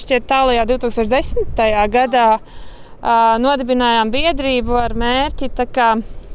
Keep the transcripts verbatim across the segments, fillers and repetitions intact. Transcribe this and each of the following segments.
šķiet tālajā divtūkstoš desmitajā gadā nodibinājām biedrību ar mērķi tā kā,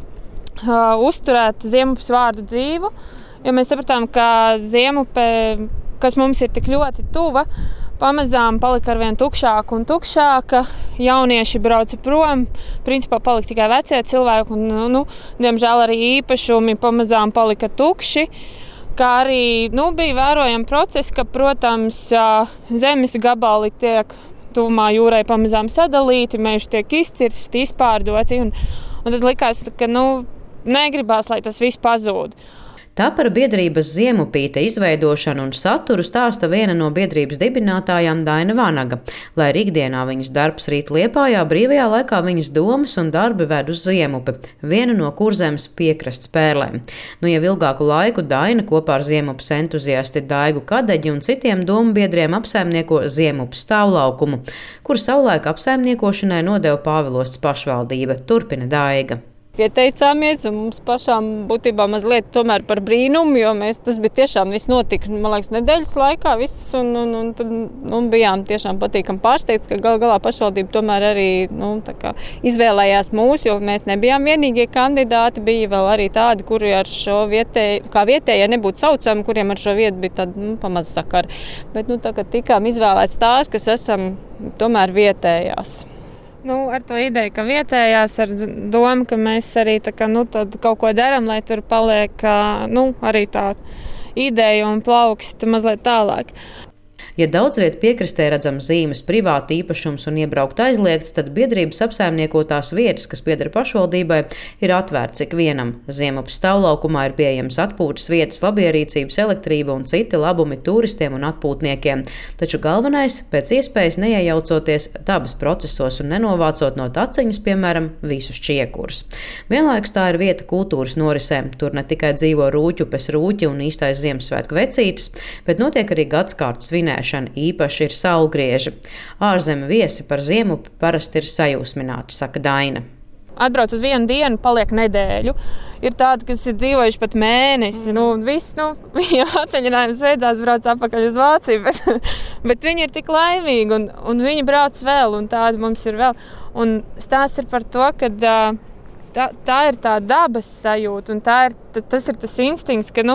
uh, uzturēt Ziemupes vārdu dzīvu, jo mēs sapratām, ka Ziemupe, kas mums ir tik ļoti tuva, pamazām palika arvien tukšāka un tukšāka. Jaunieši brauca prom, principā palika tikai vecie cilvēki, un, nu, diemžēl arī īpašumi pamazām palika tukši. Kā arī nu, bija vērojami procesi, ka, protams, zemes gabali tiek tuvumā jūrai pamazām sadalīti, meži tiek izcirsti, izpārdoti, un, un tad likās, ka nu, negribās, lai tas viss pazūd. Tā par biedrības Ziemupīte izveidošanu un saturu stāsta viena no biedrības dibinātājām Daina Vanaga. Lai arī ikdienā viņas darbs rīt Liepājā, brīvajā laikā viņas domas un darbi ved uz Ziemupi, vienu no Kurzemes piekrastes pērlēm. Nu jau ilgāku laiku Daina kopā ar Ziemupes entuziasti Daigu Kadeģi un citiem domu biedriem apsaimnieko Ziemupes stāvlaukumu, kur savulaik apsaimniekošanai nodeva Pāvilosts pašvaldība. Turpina Daiga. Pieteicāmies, un mums pašām būtībā mazliet tomēr par brīnumu, jo mēs, tas bija tiešām viss notika, man liekas, nedēļas laikā viss, un, un, un tad un bijām tiešām patīkam pārsteigts, ka gal galā pašvaldība tomēr arī nu, tā kā izvēlējās mūs, jo mēs nebijām vienīgie kandidāti, bija vēl arī tādi, kuri ar šo vietēju, kā vietējie nebūtu saucami, kuriem ar šo vietu bija tāda nu, pamaz sakara. Bet nu, tā, kad tikām izvēlēts tās, kas esam tomēr vietējās. Nu, ar to ideju, ka vietējās, ar domu, ka mēs arī tā kā, nu, kaut ko darām, lai tur paliek nu, arī tā ideja un plaukst mazliet tālāk. Ja daudz viet piekrastē redzam zīmes privāti īpašums un iebraukt aizliegts, tad biedrības apsaimniekotās vietas, kas pieder pašvaldībai, ir atvērts ikvienam. Ziemupes stāvlaukumā ir pieejams atpūtas vietas, labierīcības, elektrība un citi labumi turistiem un atpūtniekiem. Taču galvenais – pēc iespējas neiejaucoties dabas procesos un nenovācot no taciņas, piemēram, visus čiekurus. Vienlaikus tā ir vieta kultūras norisēm. Tur ne tikai dzīvo rūķupes rūķi un īstais Ziemassvētku vecītis, bet notiek arī gadskārtu svinēšana. Īpaši ir saulgrieži. Ārzemju viesi par Ziemupi parasti ir sajūsmināti, saka Daina. Atbrauc uz vienu dienu, paliek nedēļu. Ir tādi, kas ir dzīvojuši pat mēnesi. Nu, viss, nu, viņa atvaļinājums beidzās, brauc atpakaļ uz Vāciju, bet, bet viņi ir tik laimīgi, un, un viņi brauc vēl, un tādi mums ir vēl. Un stāsts ir par to, ka tā, tā ir tā dabas sajūta, un tā ir, tas ir tas instinkts, ka, nu,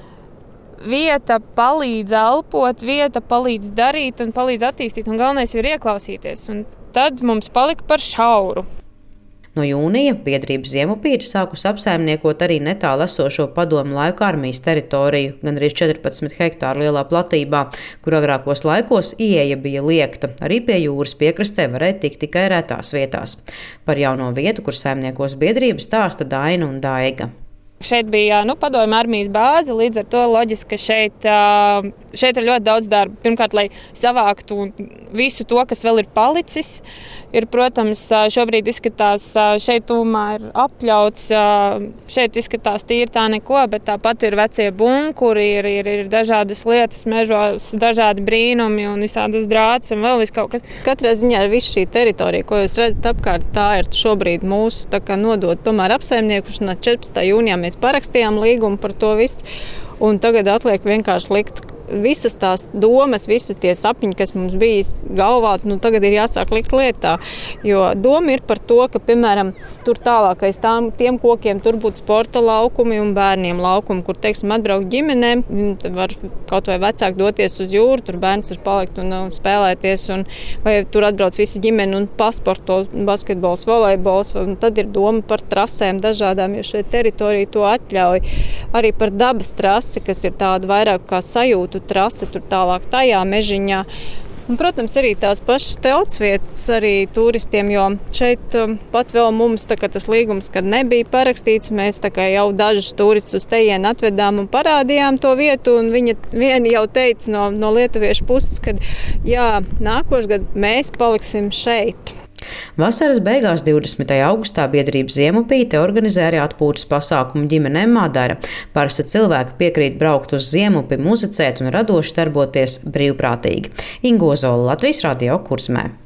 vieta palīdz elpot, vieta palīdz darīt un palīdz attīstīt, un galvenais ir ieklausīties. Un tad mums palika par šauru. No jūnija biedrības Ziemupīte sākus apsaimniekot arī netālu esošo padomu laiku armijas teritoriju, gandrīz četrpadsmit hektāru lielā platībā, kur agrākos laikos ieeja bija liegta. Arī pie jūras piekrastē varēja tikt tikai retās vietās. Par jauno vietu, kur saimniekos biedrības, stāsta Daina un Daiga. Šeit bija nu, padomju armijas bāze, līdz ar to loģiski, ka šeit, šeit ir ļoti daudz darba. Pirmkārt, lai savāktu visu to, kas vēl ir palicis. Ir, protams, šobrīd izskatās, šeit tūmā ir apļauts, šeit izskatās tīri tā neko, bet tāpat ir vecie bunkuri, ir, ir, ir dažādas lietas mežos, dažādi brīnumi un visādas drāts un vēl viss kaut kas. Katrā ziņā viss šī teritorija, ko jūs redzat apkārt, tā ir šobrīd mūsu tā kā nodot tomēr apsaimniekušanā. četrpadsmitajā jūnijā mēs parakstījām līgumu par to visu, un tagad atliek vienkārši likt visas tās domas, visas tie sapņi, kas mums bija galvā, nu tagad ir jāsāk likt lietā. Jo doma ir par to, ka, piemēram, tur tālākais tām, tiem kokiem tur būtu sporta laukumi un bērniem laukumi, kur, teiksim, atbraukt ģimenēm, var kaut vai vecāki doties uz jūru, tur bērns var palikt un, un spēlēties, un, vai tur atbrauc visi ģimeni un pasporto, basketbols, volejbols, un tad ir doma par trasēm dažādām, jo šeit teritorija to atļauj. Arī par dabas trasi, kas ir tāda vairāk kā sajūta trase tur tālāk tajā mežiņā. Un, protams, arī tās pašas teltsvietas arī turistiem, jo šeit pat vēl mums tā, tas līgums, kad nebija parakstīts, mēs tā kā jau dažus turistus uz tejienu atvedām un parādījām to vietu, un viņa viena jau teica no, no lietuviešu puses, ka jā, nākošgad mēs paliksim šeit. Vasaras beigās divdesmitajā augustā biedrība Ziemupīte organizē arī atpūtas pasākumu ģimenēm Madara. Parasti cilvēki piekrīt braukt uz Ziemupi, muzicēt un radoši darboties brīvprātīgi. Inga Ozola, Latvijas radio, Kurzemē.